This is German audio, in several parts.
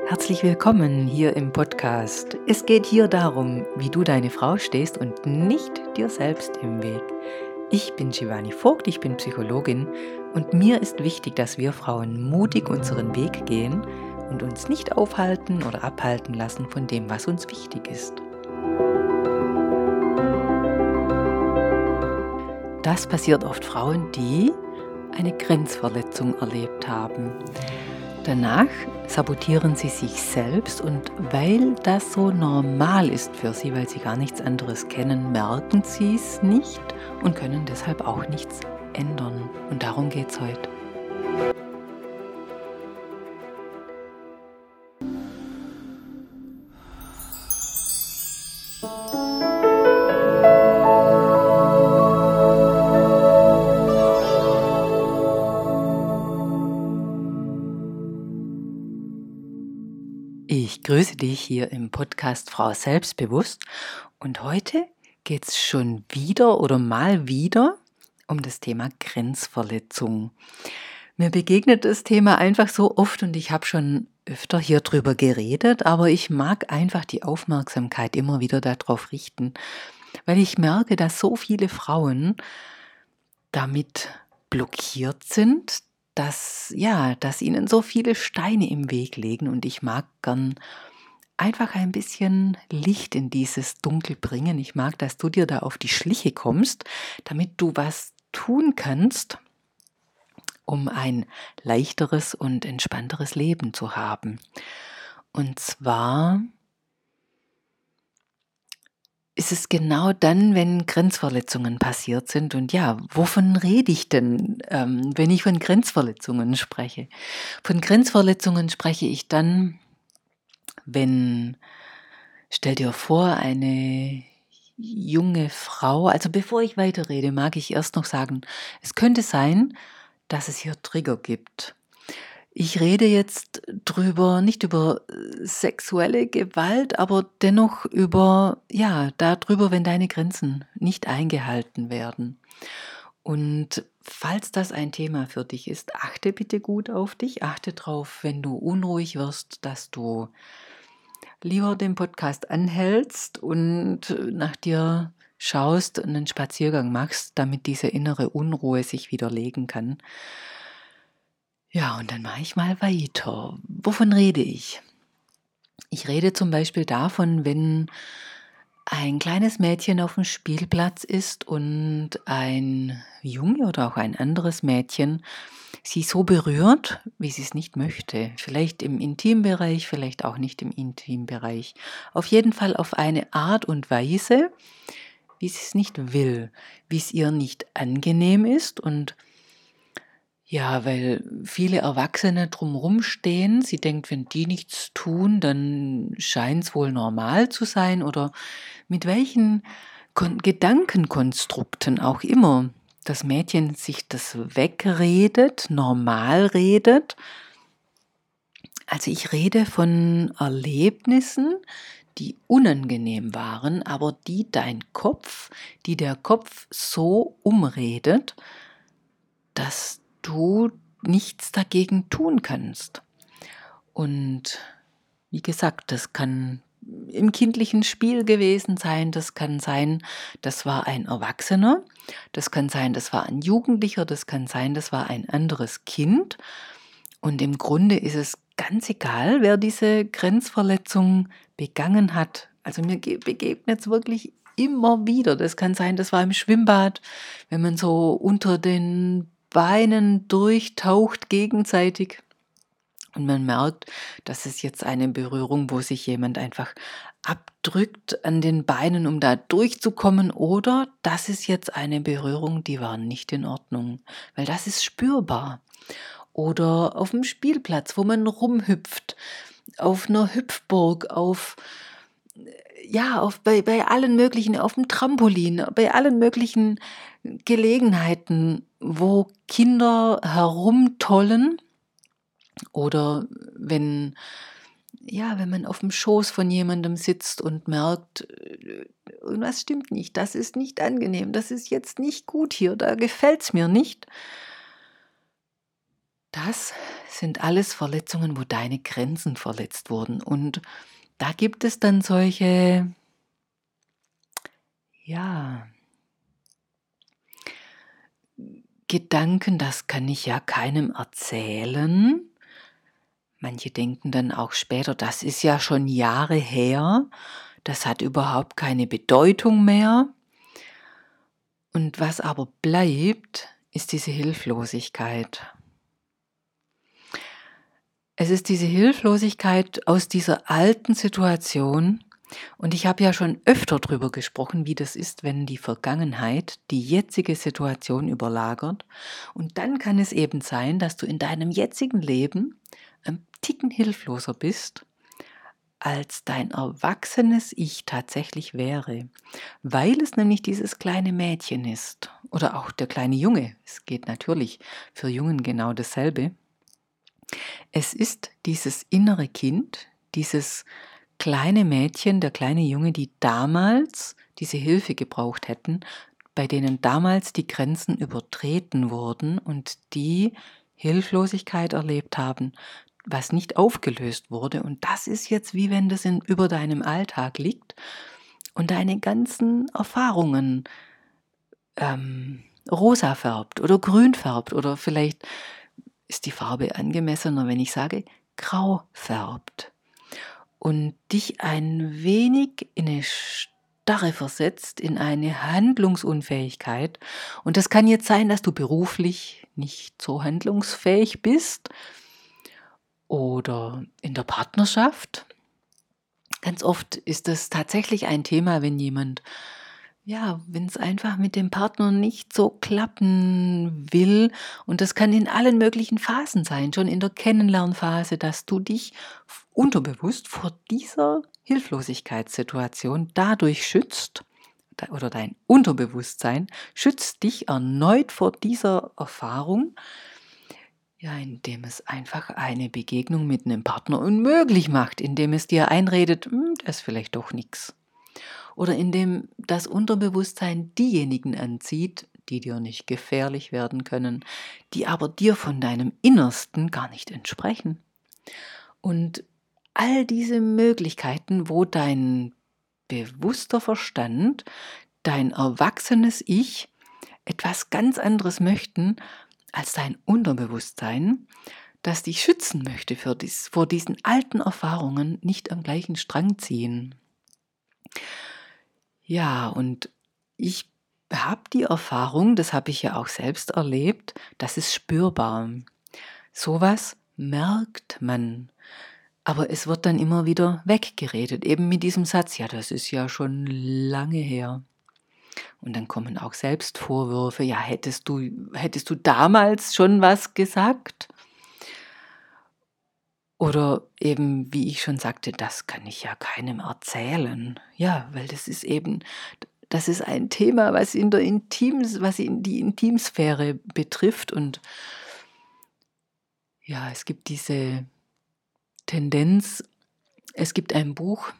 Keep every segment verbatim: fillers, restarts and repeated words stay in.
Herzlich willkommen hier im Podcast. Es geht hier darum, wie du deine Frau stehst und nicht dir selbst im Weg. Ich bin Shivani Vogt, ich bin Psychologin und mir ist wichtig, dass wir Frauen mutig unseren Weg gehen und uns nicht aufhalten oder abhalten lassen von dem, was uns wichtig ist. Das passiert oft Frauen, die eine Grenzverletzung erlebt haben. Danach sabotieren sie sich selbst und weil das so normal ist für sie, weil sie gar nichts anderes kennen, merken sie es nicht und können deshalb auch nichts ändern. Und darum geht es heute. Ich grüße dich hier im Podcast Frau Selbstbewusst und heute geht es schon wieder oder mal wieder um das Thema Grenzverletzung. Mir begegnet das Thema einfach so oft und ich habe schon öfter hier drüber geredet, aber ich mag einfach die Aufmerksamkeit immer wieder darauf richten, weil ich merke, dass so viele Frauen damit blockiert sind, dass, ja, dass ihnen so viele Steine im Weg liegen und ich mag gern einfach ein bisschen Licht in dieses Dunkel bringen. Ich mag, dass du dir da auf die Schliche kommst, damit du was tun kannst, um ein leichteres und entspannteres Leben zu haben. Und zwar ist es genau dann, wenn Grenzverletzungen passiert sind. Und ja, wovon rede ich denn, ähm, wenn ich von Grenzverletzungen spreche? Von Grenzverletzungen spreche ich dann, wenn, stell dir vor, eine junge Frau, also bevor ich weiterrede, mag ich erst noch sagen, es könnte sein, dass es hier Trigger gibt. Ich rede jetzt drüber, nicht über sexuelle Gewalt, aber dennoch über, ja, darüber, wenn deine Grenzen nicht eingehalten werden. Und falls das ein Thema für dich ist, achte bitte gut auf dich, achte drauf, wenn du unruhig wirst, dass du lieber den Podcast anhältst und nach dir schaust und einen Spaziergang machst, damit diese innere Unruhe sich wieder legen kann. Ja, und dann mache ich mal weiter. Wovon rede ich? Ich rede zum Beispiel davon, wenn ein kleines Mädchen auf dem Spielplatz ist und ein Junge oder auch ein anderes Mädchen sie so berührt, wie sie es nicht möchte. Vielleicht im Intimbereich, vielleicht auch nicht im Intimbereich. Auf jeden Fall auf eine Art und Weise, wie sie es nicht will, wie es ihr nicht angenehm ist und ja, weil viele Erwachsene drumherum stehen. Sie denkt, wenn die nichts tun, dann scheint es wohl normal zu sein oder mit welchen Kon- Gedankenkonstrukten auch immer das Mädchen sich das wegredet, normal redet. Also ich rede von Erlebnissen, die unangenehm waren, aber die dein Kopf, die der Kopf so umredet, dass du nichts dagegen tun kannst. Und wie gesagt, das kann im kindlichen Spiel gewesen sein, das kann sein, das war ein Erwachsener, das kann sein, das war ein Jugendlicher, das kann sein, das war ein anderes Kind. Und im Grunde ist es ganz egal, wer diese Grenzverletzung begangen hat. Also mir ge- begegnet es wirklich immer wieder. Das kann sein, das war im Schwimmbad, wenn man so unter den Beinen durchtaucht gegenseitig und man merkt, das ist jetzt eine Berührung, wo sich jemand einfach abdrückt an den Beinen, um da durchzukommen, oder das ist jetzt eine Berührung, die war nicht in Ordnung, weil das ist spürbar. Oder auf dem Spielplatz, wo man rumhüpft, auf einer Hüpfburg, auf ja, auf, bei, bei allen möglichen, auf dem Trampolin, bei allen möglichen Gelegenheiten, wo Kinder herumtollen oder wenn, ja, wenn man auf dem Schoß von jemandem sitzt und merkt, äh, irgendwas stimmt nicht, das ist nicht angenehm, das ist jetzt nicht gut hier, da gefällt es mir nicht. Das sind alles Verletzungen, wo deine Grenzen verletzt wurden. Und da gibt es dann solche, ja, Gedanken, das kann ich ja keinem erzählen. Manche denken dann auch später, das ist ja schon Jahre her, das hat überhaupt keine Bedeutung mehr. Und was aber bleibt, ist diese Hilflosigkeit. Es ist diese Hilflosigkeit aus dieser alten Situation, und ich habe ja schon öfter darüber gesprochen, wie das ist, wenn die Vergangenheit die jetzige Situation überlagert. Und dann kann es eben sein, dass du in deinem jetzigen Leben ein Ticken hilfloser bist, als dein erwachsenes Ich tatsächlich wäre, weil es nämlich dieses kleine Mädchen ist oder auch der kleine Junge. Es geht natürlich für Jungen genau dasselbe. Es ist dieses innere Kind, dieses kleine Mädchen, der kleine Junge, die damals diese Hilfe gebraucht hätten, bei denen damals die Grenzen übertreten wurden und die Hilflosigkeit erlebt haben, was nicht aufgelöst wurde. Und das ist jetzt wie wenn das in, über deinem Alltag liegt und deine ganzen Erfahrungen ähm, rosa färbt oder grün färbt oder vielleicht ist die Farbe angemessener, wenn ich sage grau färbt und dich ein wenig in eine Starre versetzt, in eine Handlungsunfähigkeit. Und das kann jetzt sein, dass du beruflich nicht so handlungsfähig bist oder in der Partnerschaft. Ganz oft ist das tatsächlich ein Thema, wenn jemand, ja, wenn es einfach mit dem Partner nicht so klappen will. Und das kann in allen möglichen Phasen sein, schon in der Kennenlernphase, dass du dich unterbewusst vor dieser Hilflosigkeitssituation dadurch schützt, oder dein Unterbewusstsein schützt dich erneut vor dieser Erfahrung, ja, indem es einfach eine Begegnung mit einem Partner unmöglich macht, indem es dir einredet, hm, das ist vielleicht doch nichts. Oder indem das Unterbewusstsein diejenigen anzieht, die dir nicht gefährlich werden können, die aber dir von deinem Innersten gar nicht entsprechen. Und all diese Möglichkeiten, wo dein bewusster Verstand, dein erwachsenes Ich etwas ganz anderes möchten als dein Unterbewusstsein, das dich schützen möchte für dies, vor diesen alten Erfahrungen, nicht am gleichen Strang ziehen. Ja, und ich habe die Erfahrung, das habe ich ja auch selbst erlebt, das ist spürbar. Sowas merkt man, aber es wird dann immer wieder weggeredet, eben mit diesem Satz, ja, das ist ja schon lange her. Und dann kommen auch Selbstvorwürfe, ja, hättest du, hättest du damals schon was gesagt? Oder eben, wie ich schon sagte, das kann ich ja keinem erzählen. Ja, weil das ist eben, das ist ein Thema, was in der Intims, was in die Intimsphäre betrifft. Und ja, es gibt diese Tendenz, es gibt ein Buch,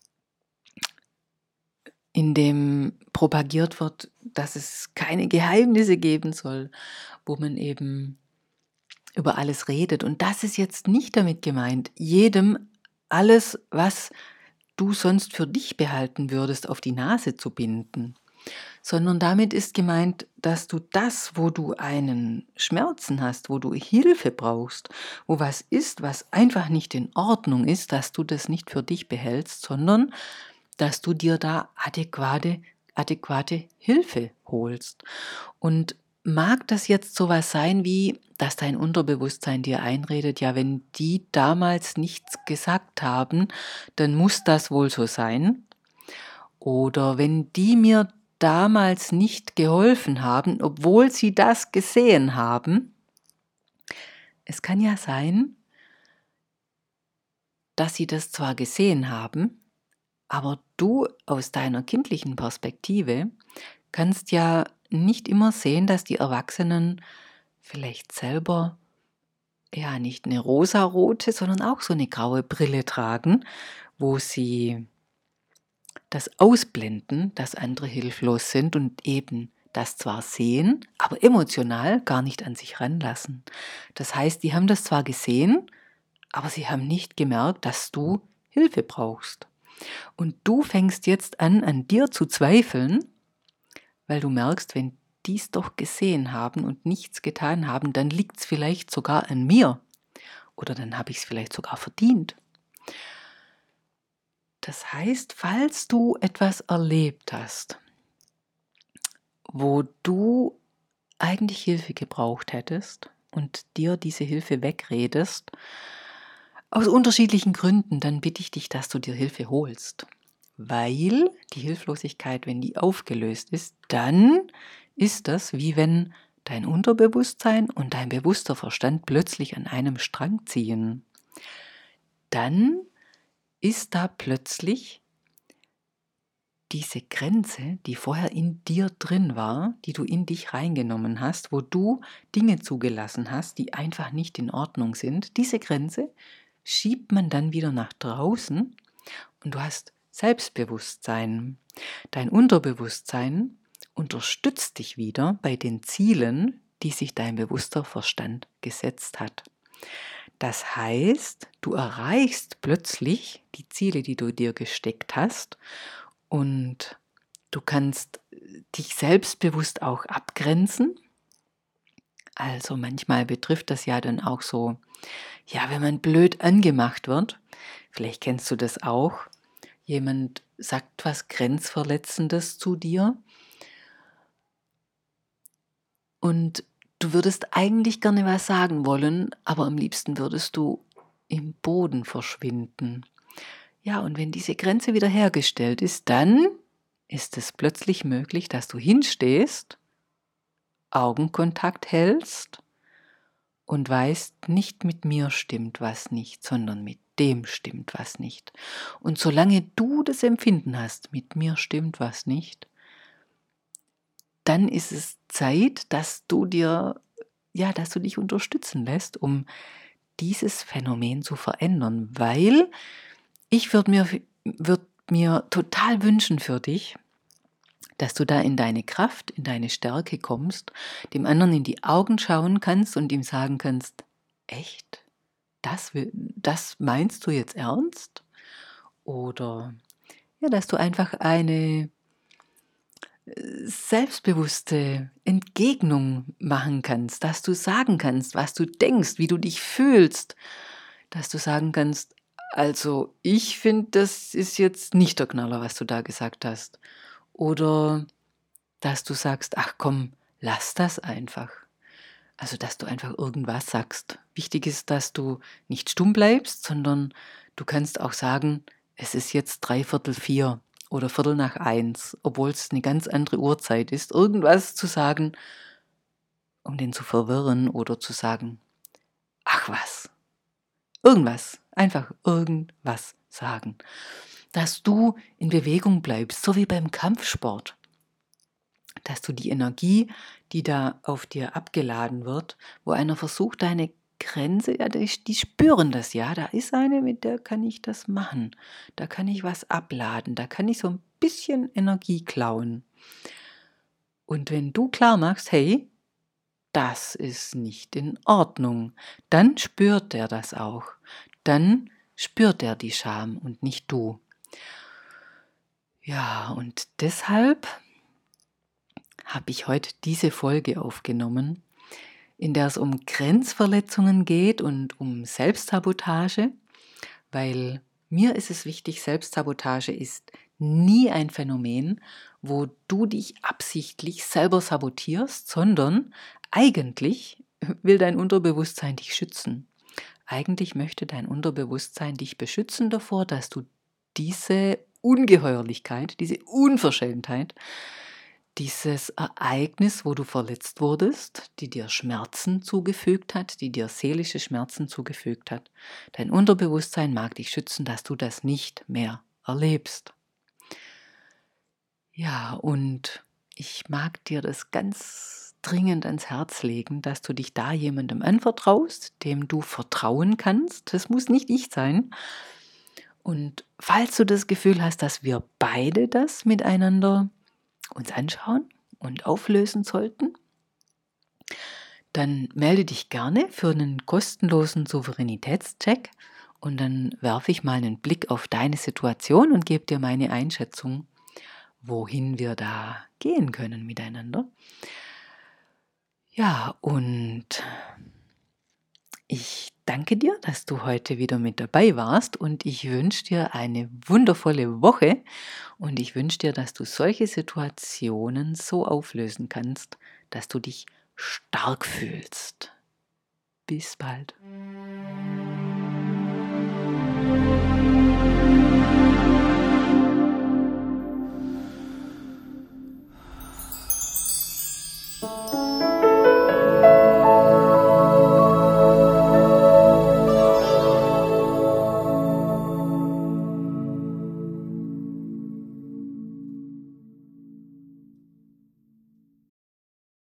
in dem propagiert wird, dass es keine Geheimnisse geben soll, wo man eben über alles redet. Und das ist jetzt nicht damit gemeint, jedem alles, was du sonst für dich behalten würdest, auf die Nase zu binden, sondern damit ist gemeint, dass du das, wo du einen Schmerzen hast, wo du Hilfe brauchst, wo was ist, was einfach nicht in Ordnung ist, dass du das nicht für dich behältst, sondern dass du dir da adäquate, adäquate Hilfe holst. Und mag das jetzt sowas sein wie, dass dein Unterbewusstsein dir einredet, ja, wenn die damals nichts gesagt haben, dann muss das wohl so sein. Oder wenn die mir damals nicht geholfen haben, obwohl sie das gesehen haben. Es kann ja sein, dass sie das zwar gesehen haben, aber du aus deiner kindlichen Perspektive kannst ja nicht immer sehen, dass die Erwachsenen vielleicht selber ja nicht eine rosarote, sondern auch so eine graue Brille tragen, wo sie das ausblenden, dass andere hilflos sind und eben das zwar sehen, aber emotional gar nicht an sich ranlassen. Das heißt, die haben das zwar gesehen, aber sie haben nicht gemerkt, dass du Hilfe brauchst. Und du fängst jetzt an, an dir zu zweifeln, weil du merkst, wenn die es doch gesehen haben und nichts getan haben, dann liegt es vielleicht sogar an mir. Oder dann habe ich es vielleicht sogar verdient. Das heißt, falls du etwas erlebt hast, wo du eigentlich Hilfe gebraucht hättest und dir diese Hilfe wegredest, aus unterschiedlichen Gründen, dann bitte ich dich, dass du dir Hilfe holst. Weil die Hilflosigkeit, wenn die aufgelöst ist, dann ist das, wie wenn dein Unterbewusstsein und dein bewusster Verstand plötzlich an einem Strang ziehen. Dann ist da plötzlich diese Grenze, die vorher in dir drin war, die du in dich reingenommen hast, wo du Dinge zugelassen hast, die einfach nicht in Ordnung sind. Diese Grenze schiebt man dann wieder nach draußen und du hast Selbstbewusstsein. Dein Unterbewusstsein unterstützt dich wieder bei den Zielen, die sich dein bewusster Verstand gesetzt hat. Das heißt, du erreichst plötzlich die Ziele, die du dir gesteckt hast, und du kannst dich selbstbewusst auch abgrenzen. Also manchmal betrifft das ja dann auch so, ja, wenn man blöd angemacht wird, vielleicht kennst du das auch, jemand sagt was Grenzverletzendes zu dir und du würdest eigentlich gerne was sagen wollen, aber am liebsten würdest du im Boden verschwinden. Ja, und wenn diese Grenze wieder hergestellt ist, dann ist es plötzlich möglich, dass du hinstehst, Augenkontakt hältst und weißt, nicht mit mir stimmt was nicht, sondern mit dem stimmt was nicht. Und solange du das Empfinden hast, mit mir stimmt was nicht, dann ist es Zeit, dass du dir, ja, dass du dich unterstützen lässt, um dieses Phänomen zu verändern, weil ich würde mir, würd mir total wünschen für dich, dass du da in deine Kraft, in deine Stärke kommst, dem anderen in die Augen schauen kannst und ihm sagen kannst, echt? Das, das meinst du jetzt ernst? Oder ja, dass du einfach eine selbstbewusste Entgegnung machen kannst, dass du sagen kannst, was du denkst, wie du dich fühlst, dass du sagen kannst, also ich finde, das ist jetzt nicht der Knaller, was du da gesagt hast. Oder dass du sagst, ach komm, lass das einfach. Also dass du einfach irgendwas sagst. Wichtig ist, dass du nicht stumm bleibst, sondern du kannst auch sagen, es ist jetzt dreiviertel vier oder viertel nach eins, obwohl es eine ganz andere Uhrzeit ist. Irgendwas zu sagen, um den zu verwirren oder zu sagen, ach was. Irgendwas, einfach irgendwas sagen. Dass du in Bewegung bleibst, so wie beim Kampfsport. Dass du die Energie, die da auf dir abgeladen wird, wo einer versucht, deine Grenze, ja, die, die spüren das, ja, da ist eine, mit der kann ich das machen. Da kann ich was abladen, da kann ich so ein bisschen Energie klauen. Und wenn du klar machst, hey, das ist nicht in Ordnung, dann spürt er das auch. Dann spürt er die Scham und nicht du. Ja, und deshalb habe ich heute diese Folge aufgenommen, in der es um Grenzverletzungen geht und um Selbstsabotage, weil mir ist es wichtig, Selbstsabotage ist nie ein Phänomen, wo du dich absichtlich selber sabotierst, sondern eigentlich will dein Unterbewusstsein dich schützen. Eigentlich möchte dein Unterbewusstsein dich beschützen davor, dass du diese Ungeheuerlichkeit, diese Unverschämtheit, dieses Ereignis, wo du verletzt wurdest, die dir Schmerzen zugefügt hat, die dir seelische Schmerzen zugefügt hat. Dein Unterbewusstsein mag dich schützen, dass du das nicht mehr erlebst. Ja, und ich mag dir das ganz dringend ans Herz legen, dass du dich da jemandem anvertraust, dem du vertrauen kannst. Das muss nicht ich sein. Und falls du das Gefühl hast, dass wir beide das miteinander uns anschauen und auflösen sollten, dann melde dich gerne für einen kostenlosen Souveränitätscheck und dann werfe ich mal einen Blick auf deine Situation und gebe dir meine Einschätzung, wohin wir da gehen können miteinander. Ja, und ich danke dir, dass du heute wieder mit dabei warst und ich wünsche dir eine wundervolle Woche und ich wünsche dir, dass du solche Situationen so auflösen kannst, dass du dich stark fühlst. Bis bald.